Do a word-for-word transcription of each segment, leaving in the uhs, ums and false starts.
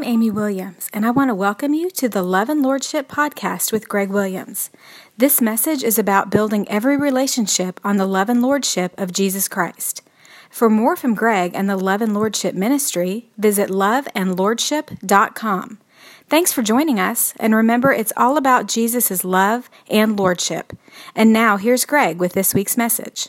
Amy Williams, and I want to welcome you to the Love and Lordship podcast with Greg Williams. This message is about building every relationship on the love and lordship of Jesus Christ. For more from Greg and the Love and Lordship ministry, visit love and lordship dot com. Thanks for joining us, and remember, it's all about Jesus' love and lordship. And now, here's Greg with this week's message.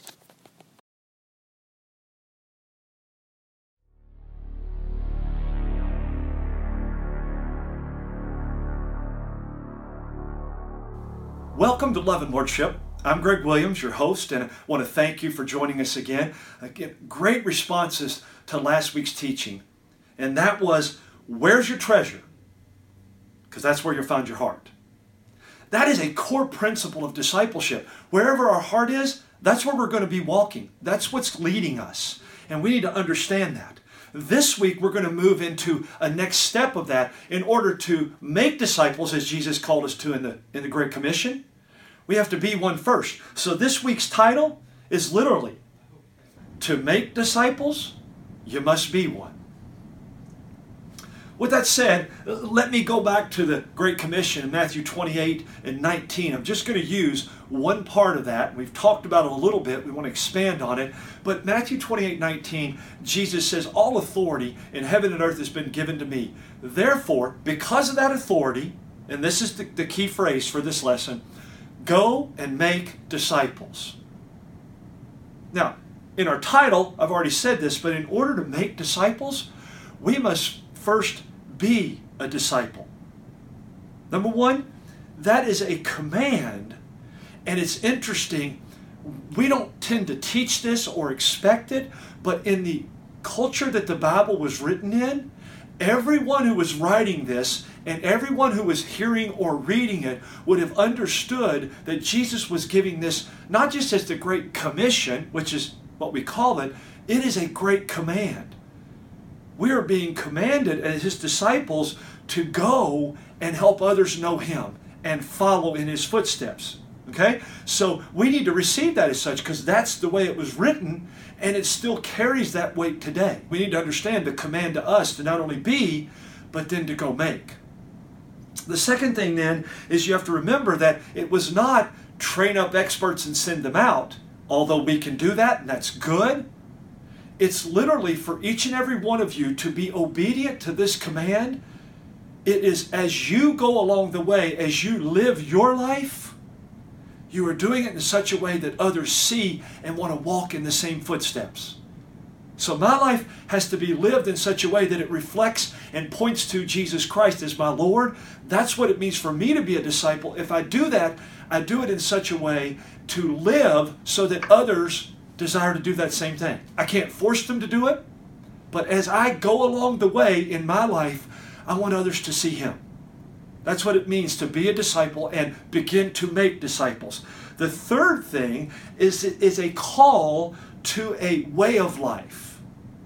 Welcome to Love and Lordship. I'm Greg Williams, your host, and I want to thank you for joining us again. Again, great responses to last week's teaching, and that was, where's your treasure? Because that's where you'll find your heart. That is a core principle of discipleship. Wherever our heart is, that's where we're going to be walking. That's what's leading us, and we need to understand that. This week, we're going to move into a next step of that in order to make disciples, as Jesus called us to in the, in the Great Commission. We have to be one first. So this week's title is literally, to make disciples, you must be one. With that said, let me go back to the Great Commission in Matthew twenty-eight and nineteen. I'm just going to use one part of that. We've talked about it a little bit. We want to expand on it. But Matthew twenty-eight nineteen, Jesus says, all authority in heaven and earth has been given to me. Therefore, because of that authority, and this is the, the key phrase for this lesson, go and make disciples. Now, in our title, I've already said this, but in order to make disciples, we must first be a disciple. Number one, that is a command, and it's interesting. We don't tend to teach this or expect it, but in the culture that the Bible was written in, everyone who was writing this and everyone who was hearing or reading it would have understood that Jesus was giving this not just as the Great Commission, which is what we call it, it is a great command. We are being commanded as His disciples to go and help others know Him and follow in His footsteps. Okay? So we need to receive that as such because that's the way it was written, and it still carries that weight today. We need to understand the command to us to not only be, but then to go make. The second thing then is you have to remember that it was not train up experts and send them out, although we can do that, and that's good. It's literally for each and every one of you to be obedient to this command. It is as you go along the way, as you live your life, you are doing it in such a way that others see and want to walk in the same footsteps. So my life has to be lived in such a way that it reflects and points to Jesus Christ as my Lord. That's what it means for me to be a disciple. If I do that, I do it in such a way to live so that others desire to do that same thing. I can't force them to do it, but as I go along the way in my life, I want others to see Him. That's what it means to be a disciple and begin to make disciples. The third thing is, is a call to a way of life.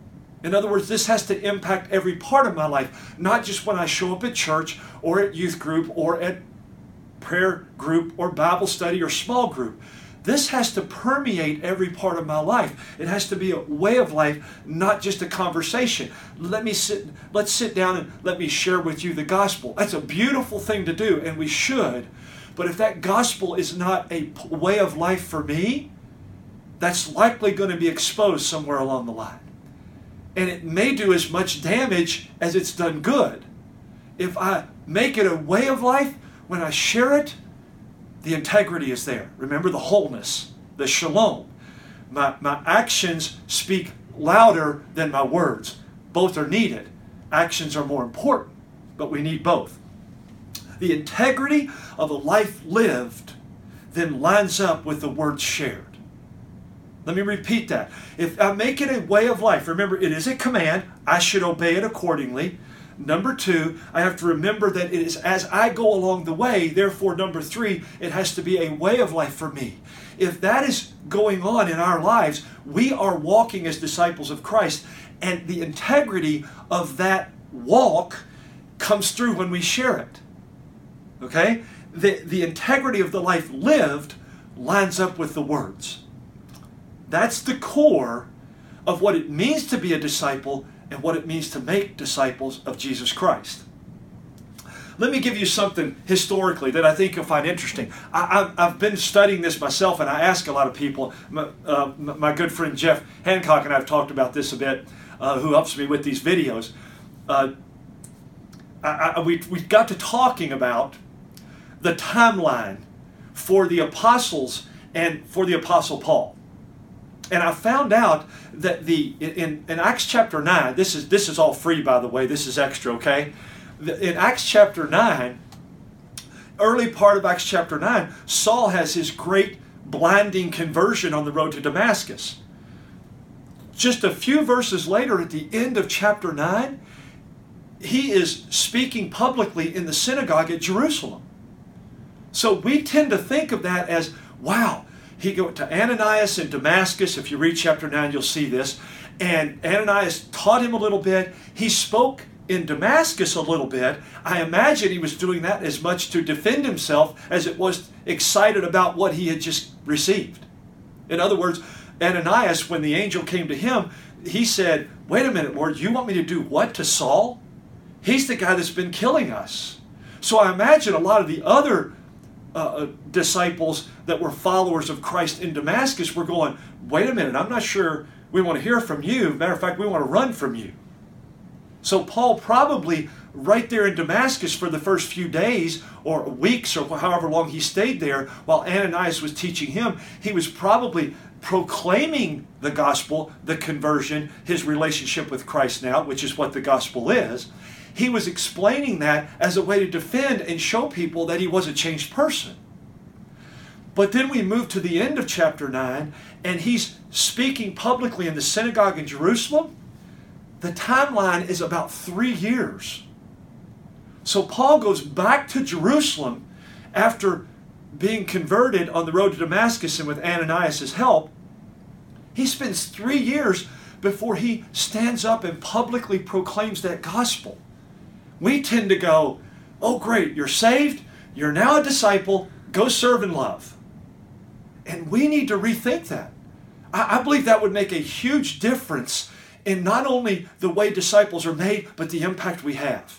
In other words, this has to impact every part of my life, not just when I show up at church or at youth group or at prayer group or Bible study or small group. This has to permeate every part of my life. It has to be a way of life, not just a conversation. Let me sit, let's sit down and let me share with you the gospel. That's a beautiful thing to do, and we should. But if that gospel is not a way of life for me, that's likely going to be exposed somewhere along the line. And it may do as much damage as it's done good. If I make it a way of life, when I share it, the integrity is there. Remember the wholeness, the shalom. My, my actions speak louder than my words. Both are needed. Actions are more important, but we need both. The integrity of a life lived then lines up with the words shared. Let me repeat that. If I make it a way of life, remember it is a command, I should obey it accordingly. Number two, I have to remember that it is as I go along the way. Therefore, number three, it has to be a way of life for me. If that is going on in our lives, we are walking as disciples of Christ, and the integrity of that walk comes through when we share it. Okay? The, the integrity of the life lived lines up with the words. That's the core of what it means to be a disciple and what it means to make disciples of Jesus Christ. Let me give you something historically that I think you'll find interesting. I, I've, I've been studying this myself, and I ask a lot of people. My, uh, my good friend Jeff Hancock and I have talked about this a bit, uh, who helps me with these videos. Uh, I, I, we, we got to talking about the timeline for the apostles and for the Apostle Paul. And I found out that the in, in Acts chapter nine, this is, this is all free, by the way, this is extra, okay? In Acts chapter nine, early part of Acts chapter nine, Saul has his great blinding conversion on the road to Damascus. Just a few verses later, at the end of chapter nine, he is speaking publicly in the synagogue at Jerusalem. So we tend to think of that as, wow, he went to Ananias in Damascus. If you read chapter nine, you'll see this. And Ananias taught him a little bit. He spoke in Damascus a little bit. I imagine he was doing that as much to defend himself as it was excited about what he had just received. In other words, Ananias, when the angel came to him, he said, wait a minute, Lord, you want me to do what to Saul? He's the guy that's been killing us. So I imagine a lot of the other uh, disciples that were followers of Christ in Damascus were going, wait a minute, I'm not sure we want to hear from you. Matter of fact, we want to run from you. So Paul probably right there in Damascus for the first few days or weeks or however long he stayed there while Ananias was teaching him, he was probably proclaiming the gospel, the conversion, his relationship with Christ now, which is what the gospel is. He was explaining that as a way to defend and show people that he was a changed person. But then we move to the end of chapter nine, and he's speaking publicly in the synagogue in Jerusalem. The timeline is about three years. So Paul goes back to Jerusalem after being converted on the road to Damascus and with Ananias' help. He spends three years before he stands up and publicly proclaims that gospel. We tend to go, oh great, you're saved, you're now a disciple, go serve and love. And we need to rethink that. I, I believe that would make a huge difference in not only the way disciples are made, but the impact we have.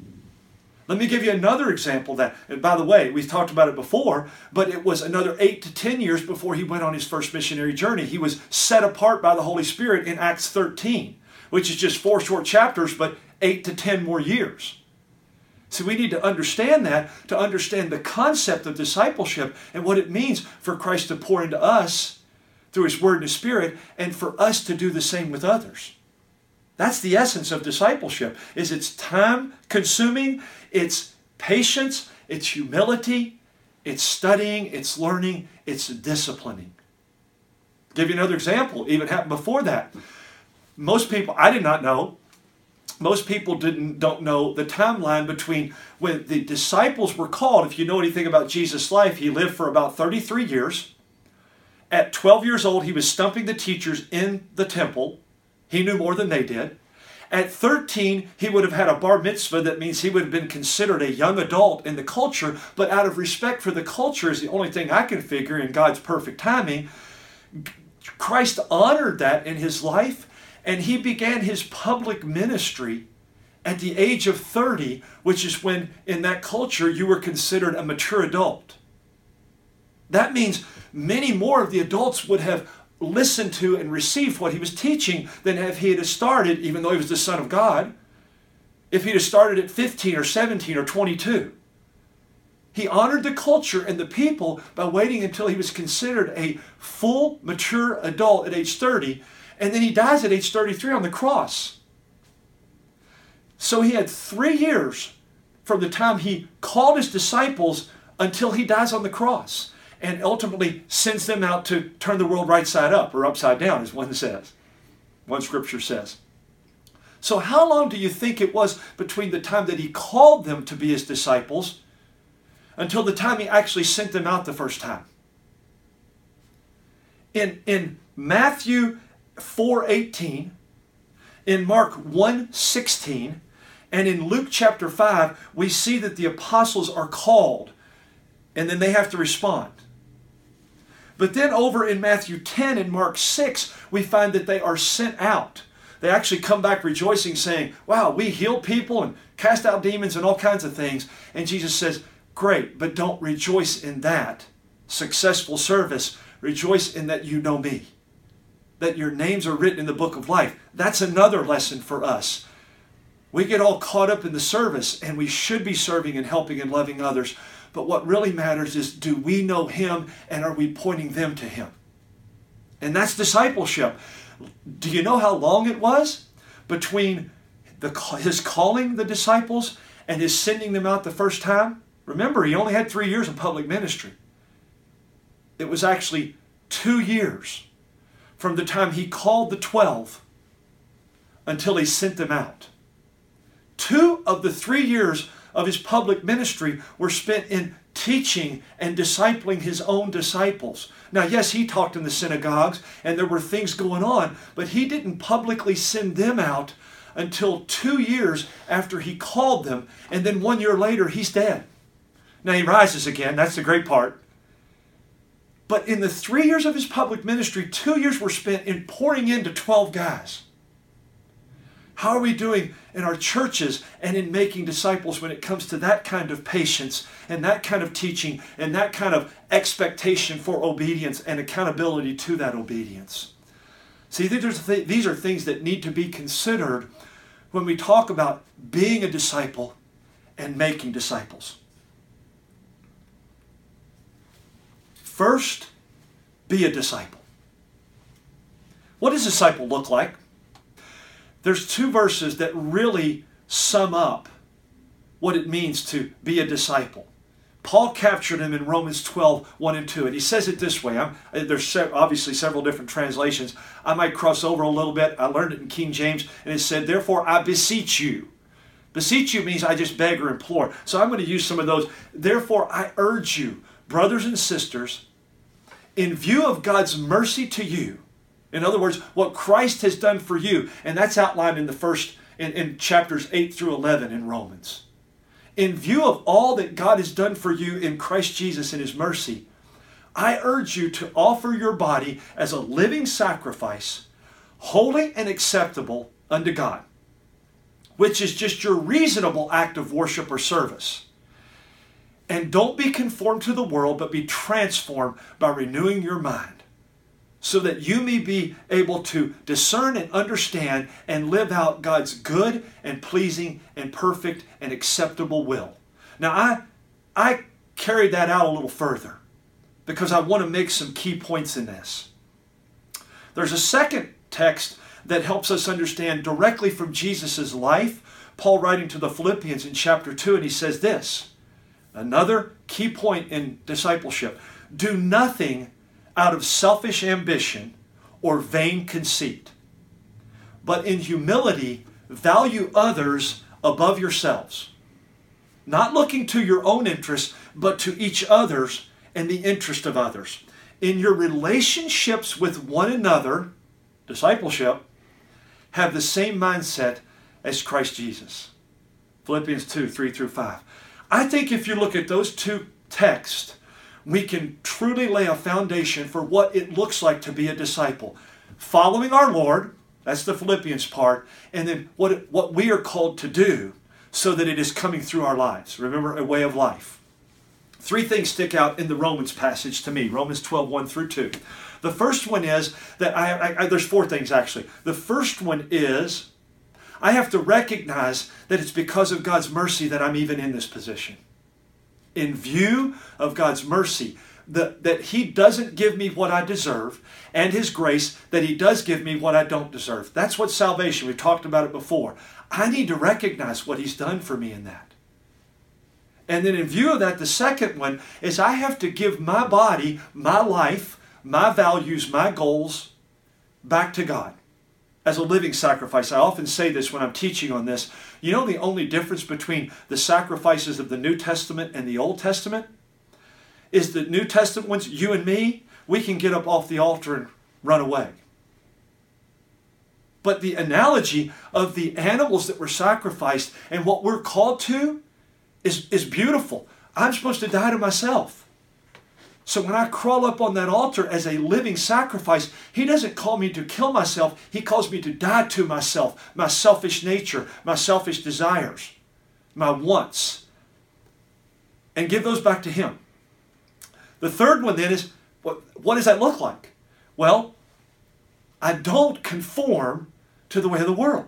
Let me give you another example of that. And by the way, we've talked about it before, but it was another eight to ten years before he went on his first missionary journey. He was set apart by the Holy Spirit in Acts thirteen, which is just four short chapters, but eight to ten more years. So we need to understand that, to understand the concept of discipleship and what it means for Christ to pour into us through His Word and His Spirit, and for us to do the same with others. That's the essence of discipleship, is it's time-consuming, it's patience, it's humility, it's studying, it's learning, it's disciplining. I'll give you another example, even happened before that. Most people, I did not know, most people didn't don't know the timeline between when the disciples were called. If you know anything about Jesus' life, he lived for about thirty-three years. At twelve years old, he was stumping the teachers in the temple. He knew more than they did. At thirteen, he would have had a bar mitzvah. That means he would have been considered a young adult in the culture. But out of respect for the culture is the only thing I can figure in God's perfect timing. Christ honored that in his life, and he began his public ministry at the age of thirty, which is when in that culture you were considered a mature adult. That means many more of the adults would have listened to and received what he was teaching than if he had started, even though he was the Son of God, if he'd have started at fifteen or seventeen or twenty-two. He honored the culture and the people by waiting until he was considered a full, mature adult at age thirty, and then he dies at age thirty-three on the cross. So he had three years from the time he called his disciples until he dies on the cross, and ultimately sends them out to turn the world right side up, or upside down, as one says. One scripture says. So how long do you think it was between the time that he called them to be his disciples until the time he actually sent them out the first time? In, in Matthew four eighteen, in Mark one sixteen, and in Luke chapter five, we see that the apostles are called, and then they have to respond. But then over in Matthew ten and Mark six, we find that they are sent out. They actually come back rejoicing, saying, wow, we healed people and cast out demons and all kinds of things. And Jesus says, great, but don't rejoice in that successful service. Rejoice in that you know me, that your names are written in the book of life. That's another lesson for us. We get all caught up in the service, and we should be serving and helping and loving others. But what really matters is, do we know him, and are we pointing them to him? And that's discipleship. Do you know how long it was between the, his calling the disciples and his sending them out the first time? Remember, he only had three years of public ministry. It was actually two years from the time he called the twelve until he sent them out. Two of the three years of his public ministry were spent in teaching and discipling his own disciples. Now, yes, he talked in the synagogues and there were things going on, but he didn't publicly send them out until two years after he called them, and then one year later, he's dead. Now, he rises again. That's the great part. But in the three years of his public ministry, two years were spent in pouring into twelve guys. How are we doing in our churches and in making disciples when it comes to that kind of patience and that kind of teaching and that kind of expectation for obedience and accountability to that obedience? See, these are things that need to be considered when we talk about being a disciple and making disciples. First, be a disciple. What does a disciple look like? There's two verses that really sum up what it means to be a disciple. Paul captured them in Romans twelve, one and two. And he says it this way. I'm, there's obviously several different translations. I might cross over a little bit. I learned it in King James. And it said, therefore I beseech you. Beseech you means I just beg or implore. So I'm going to use some of those. Therefore I urge you, brothers and sisters, in view of God's mercy to you, in other words, what Christ has done for you, and that's outlined in the first, in, in chapters eight through eleven in Romans. In view of all that God has done for you in Christ Jesus in his mercy, I urge you to offer your body as a living sacrifice, holy and acceptable unto God, which is just your reasonable act of worship or service. And don't be conformed to the world, but be transformed by renewing your mind, so that you may be able to discern and understand and live out God's good and pleasing and perfect and acceptable will. Now, I, I carried that out a little further because I want to make some key points in this. There's a second text that helps us understand directly from Jesus' life. Paul writing to the Philippians in chapter two, and he says this, another key point in discipleship: do nothing out of selfish ambition or vain conceit, but in humility value others above yourselves, not looking to your own interests, but to each other's and the interest of others. In your relationships with one another, discipleship, have the same mindset as Christ Jesus. Philippians two, three through five. I think if you look at those two texts, we can truly lay a foundation for what it looks like to be a disciple. Following our Lord, that's the Philippians part, and then what, it, what we are called to do so that it is coming through our lives. Remember, a way of life. Three things stick out in the Romans passage to me, Romans twelve, one through two. The first one is that I, I, I there's four things actually. The first one is I have to recognize that it's because of God's mercy that I'm even in this position. In view of God's mercy, the, that he doesn't give me what I deserve, and his grace that he does give me what I don't deserve. That's what salvation, we've talked about it before. I need to recognize what he's done for me in that. And then in view of that, the second one is I have to give my body, my life, my values, my goals back to God as a living sacrifice. I often say this when I'm teaching on this. You know the only difference between the sacrifices of the New Testament and the Old Testament is the New Testament ones, you and me, we can get up off the altar and run away. But the analogy of the animals that were sacrificed and what we're called to is, is beautiful. I'm supposed to die to myself. So when I crawl up on that altar as a living sacrifice, he doesn't call me to kill myself. He calls me to die to myself, my selfish nature, my selfish desires, my wants, and give those back to him. The third one then is, what, what does that look like? Well, I don't conform to the way of the world.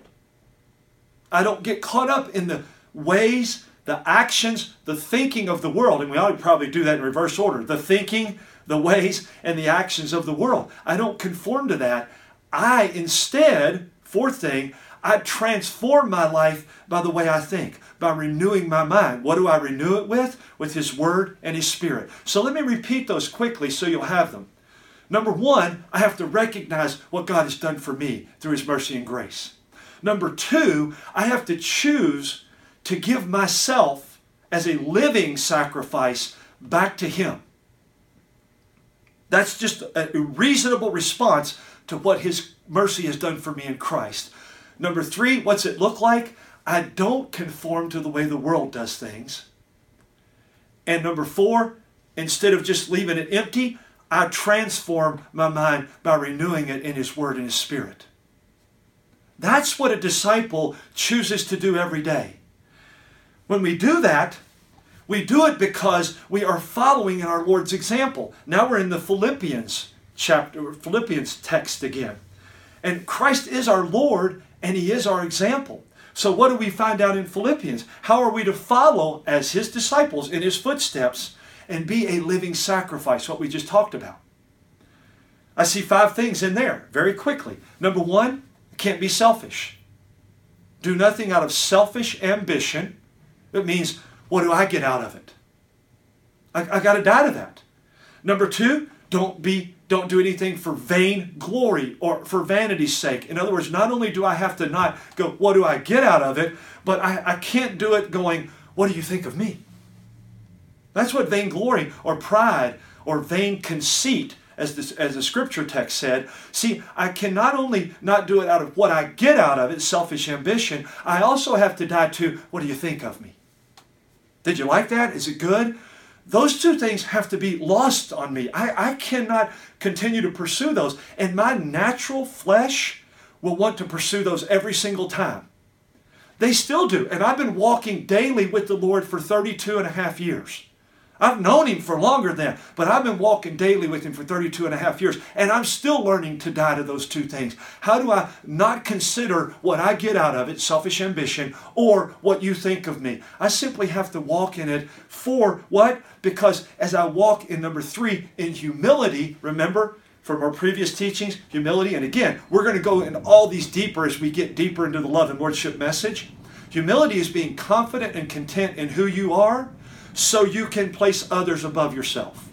I don't get caught up in the ways, the actions, the thinking of the world. And we ought to probably do that in reverse order. The thinking, the ways, and the actions of the world. I don't conform to that. I instead, fourth thing, I transform my life by the way I think, by renewing my mind. What do I renew it with? With His Word and His Spirit. So let me repeat those quickly so you'll have them. Number one, I have to recognize what God has done for me through His mercy and grace. Number two, I have to choose to give myself as a living sacrifice back to Him. That's just a reasonable response to what His mercy has done for me in Christ. Number three, what's it look like? I don't conform to the way the world does things. And number four, instead of just leaving it empty, I transform my mind by renewing it in His Word and His Spirit. That's what a disciple chooses to do every day. When we do that, we do it because we are following in our Lord's example. Now we're in the Philippians chapter, Philippians text again. And Christ is our Lord and He is our example. So what do we find out in Philippians? How are we to follow as His disciples in His footsteps and be a living sacrifice, what we just talked about? I see five things in there very quickly. Number one, can't be selfish. Do nothing out of selfish ambition. It means, what do I get out of it? I, I got to die to that. Number two, don't be, don't do anything for vain glory or for vanity's sake. In other words, not only do I have to not go, what do I get out of it? But I, I can't do it going, what do you think of me? That's what vainglory or pride or vain conceit, as this, as the scripture text said. See, I can not only not do it out of what I get out of it, selfish ambition, I also have to die to, what do you think of me? Did you like that? Is it good? Those two things have to be lost on me. I, I cannot continue to pursue those. And my natural flesh will want to pursue those every single time. They still do. And I've been walking daily with the Lord for thirty-two and a half years. I've known Him for longer than, but I've been walking daily with Him for thirty-two and a half years, and I'm still learning to die to those two things. How do I not consider what I get out of it, selfish ambition, or what you think of me? I simply have to walk in it for what? Because as I walk in number three, in humility, remember from our previous teachings, humility, and again, we're going to go into all these deeper as we get deeper into the love and lordship message. Humility is being confident and content in who you are, so you can place others above yourself.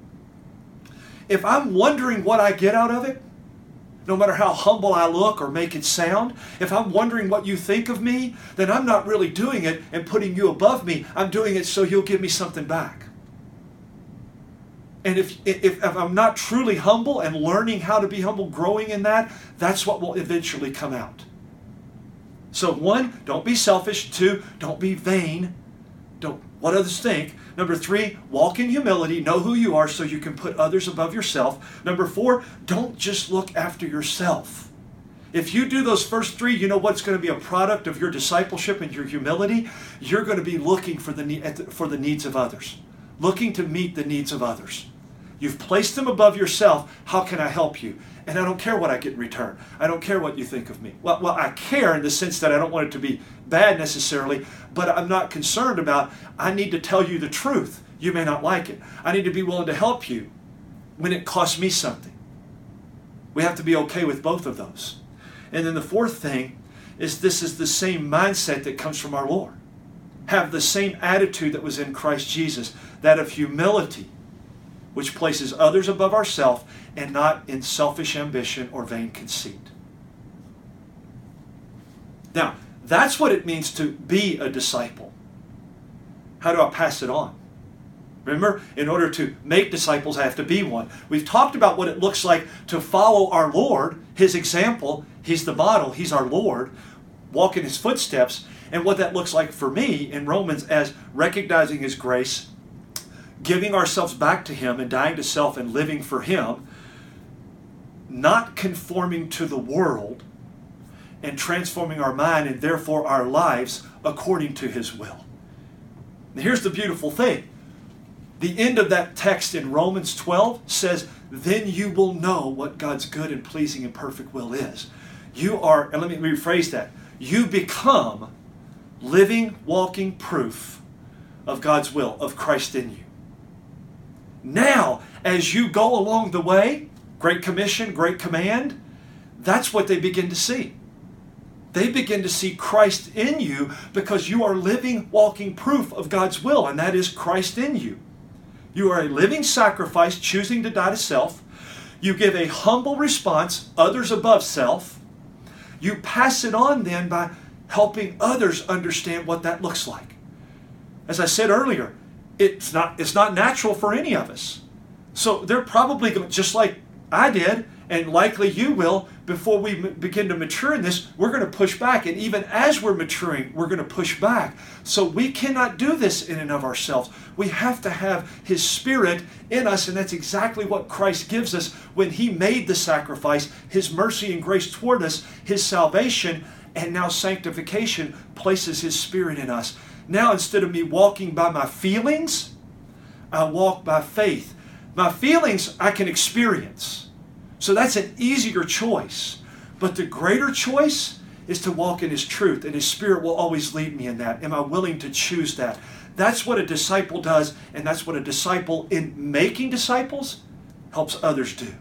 If I'm wondering what I get out of it, no matter how humble I look or make it sound, if I'm wondering what you think of me, then I'm not really doing it and putting you above me. I'm doing it so you'll give me something back. And if, if, if I'm not truly humble and learning how to be humble, growing in that, that's what will eventually come out. So one, don't be selfish. Two, don't be vain. Don't what others think. Number three, walk in humility. Know who you are so you can put others above yourself. Number four, don't just look after yourself. If you do those first three, you know what's going to be a product of your discipleship and your humility? You're going to be looking for the, for the needs of others. Looking to meet the needs of others. You've placed them above yourself. How can I help you? And I don't care what I get in return. I don't care what you think of me. Well, well, I care in the sense that I don't want it to be bad necessarily, but I'm not concerned about, I need to tell you the truth. You may not like it. I need to be willing to help you when it costs me something. We have to be okay with both of those. And then the fourth thing is this is the same mindset that comes from our Lord. Have the same attitude that was in Christ Jesus, that of humility, which places others above ourselves and not in selfish ambition or vain conceit. Now, that's what it means to be a disciple. How do I pass it on? Remember, in order to make disciples, I have to be one. We've talked about what it looks like to follow our Lord, His example. He's the model. He's our Lord. Walk in His footsteps. And what that looks like for me in Romans as recognizing His grace, giving ourselves back to Him and dying to self and living for Him, not conforming to the world, and transforming our mind and therefore our lives according to His will. Now here's the beautiful thing. The end of that text in Romans twelve says, then you will know what God's good and pleasing and perfect will is. You are, and let me rephrase that, you become living, walking proof of God's will, of Christ in you. Now, as you go along the way, Great Commission, Great Command, that's what they begin to see. They begin to see Christ in you because you are living, walking proof of God's will, and that is Christ in you. You are a living sacrifice, choosing to die to self. You give a humble response, others above self. You pass it on then by helping others understand what that looks like. As I said earlier, it's not, it's not natural for any of us. So they're probably going, just like I did, and likely you will, before we m- begin to mature in this, we're going to push back. And even as we're maturing, we're going to push back. So we cannot do this in and of ourselves. We have to have His Spirit in us, and that's exactly what Christ gives us when He made the sacrifice, His mercy and grace toward us, His salvation, and now sanctification places His Spirit in us. Now instead of me walking by my feelings, I walk by faith. My feelings I can experience. So that's an easier choice. But the greater choice is to walk in His truth, and His Spirit will always lead me in that. Am I willing to choose that? That's what a disciple does, and that's what a disciple in making disciples helps others do.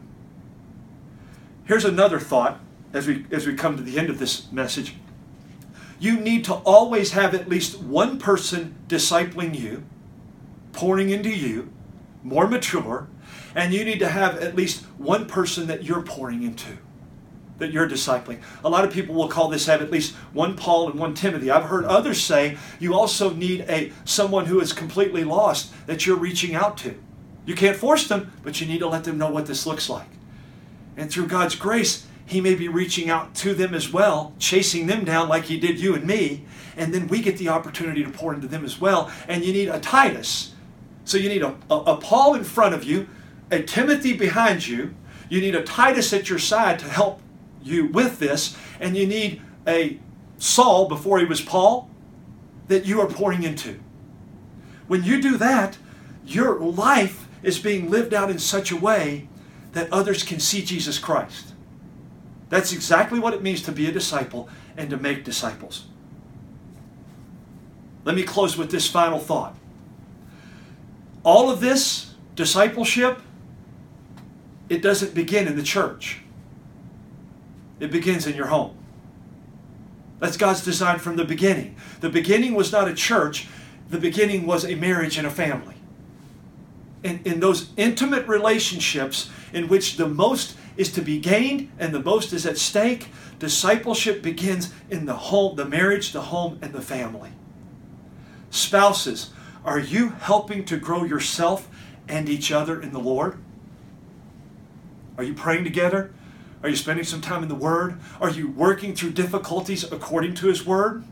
Here's another thought as we, as we come to the end of this message. You need to always have at least one person discipling you, pouring into you, more mature, and you need to have at least one person that you're pouring into, that you're discipling. A lot of people will call this have at least one Paul and one Timothy. I've heard others say you also need a someone who is completely lost that you're reaching out to. You can't force them, but you need to let them know what this looks like. And through God's grace, He may be reaching out to them as well, chasing them down like He did you and me, and then we get the opportunity to pour into them as well. And you need a Titus. So you need a, a, a Paul in front of you, a Timothy behind you. You need a Titus at your side to help you with this. And you need a Saul, before he was Paul, that you are pouring into. When you do that, your life is being lived out in such a way that others can see Jesus Christ. That's exactly what it means to be a disciple and to make disciples. Let me close with this final thought. All of this discipleship, it doesn't begin in the church. It begins in your home. That's God's design from the beginning. The beginning was not a church. The beginning was a marriage and a family. In, in those intimate relationships in which the most is to be gained and the most is at stake, discipleship begins in the home, the marriage, the home, and the family. Spouses, are you helping to grow yourself and each other in the Lord? Are you praying together? Are you spending some time in the Word? Are you working through difficulties according to His Word?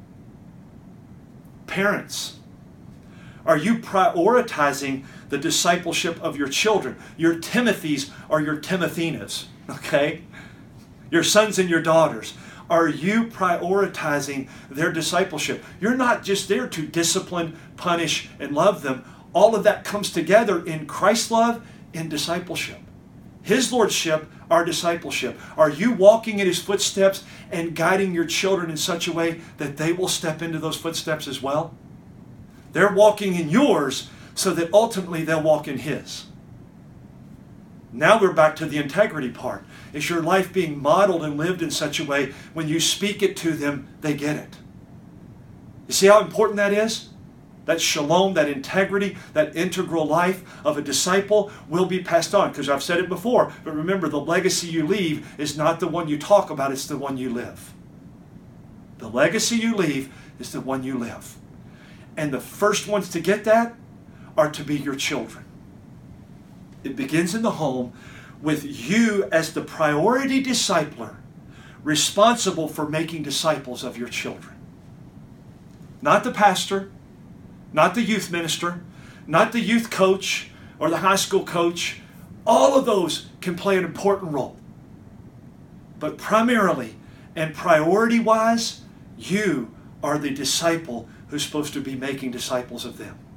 Parents, are you prioritizing the discipleship of your children? Your Timothys are your Timothinas, okay? Your sons and your daughters. Are you prioritizing their discipleship? You're not just there to discipline, punish, and love them. All of that comes together in Christ's love, in discipleship. His lordship, our discipleship. Are you walking in His footsteps and guiding your children in such a way that they will step into those footsteps as well? They're walking in yours so that ultimately they'll walk in His. Now we're back to the integrity part. Is your life being modeled and lived in such a way when you speak it to them, they get it? You see how important that is? That shalom, that integrity, that integral life of a disciple will be passed on. Because I've said it before, but remember, the legacy you leave is not the one you talk about, it's the one you live. The legacy you leave is the one you live. And the first ones to get that are to be your children. It begins in the home with you as the priority discipler, responsible for making disciples of your children. Not the pastor, not the youth minister, not the youth coach or the high school coach. All of those can play an important role. But primarily and priority-wise, you are the disciple who's supposed to be making disciples of them.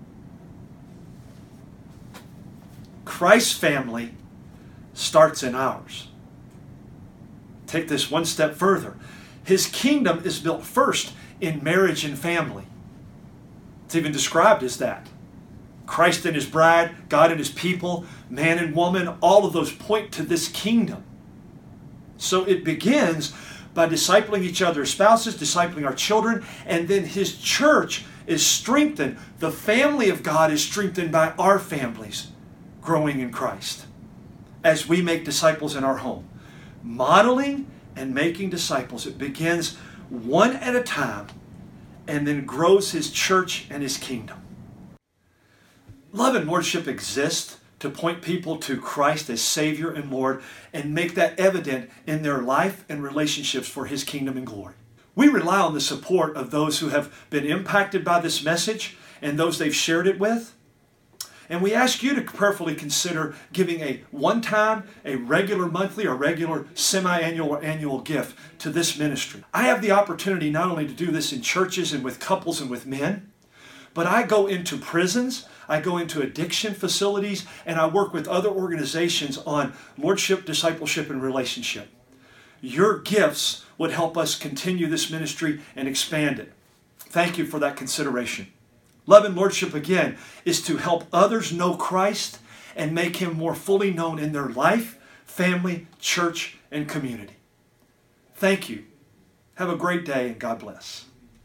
Christ's family starts in ours. Take this one step further. His kingdom is built first in marriage and family. It's even described as that. Christ and his bride, God and his people, man and woman, all of those point to this kingdom. So it begins by discipling each other as spouses, discipling our children, and then his church is strengthened. The family of God is strengthened by our families growing in Christ as we make disciples in our home. Modeling and making disciples, it begins one at a time and then grows his church and his kingdom. Love and Lordship exists to point people to Christ as Savior and Lord and make that evident in their life and relationships for his kingdom and glory. We rely on the support of those who have been impacted by this message and those they've shared it with. And we ask you to prayerfully consider giving a one-time, a regular monthly, or regular semi-annual or annual gift to this ministry. I have the opportunity not only to do this in churches and with couples and with men, but I go into prisons, I go into addiction facilities, and I work with other organizations on lordship, discipleship, and relationship. Your gifts would help us continue this ministry and expand it. Thank you for that consideration. Love and Lordship, again, is to help others know Christ and make him more fully known in their life, family, church, and community. Thank you. Have a great day, and God bless.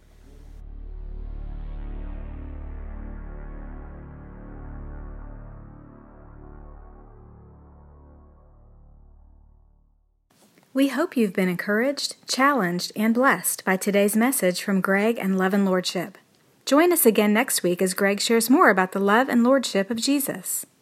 We hope you've been encouraged, challenged, and blessed by today's message from Greg and Love and Lordship. Join us again next week as Greg shares more about the love and lordship of Jesus.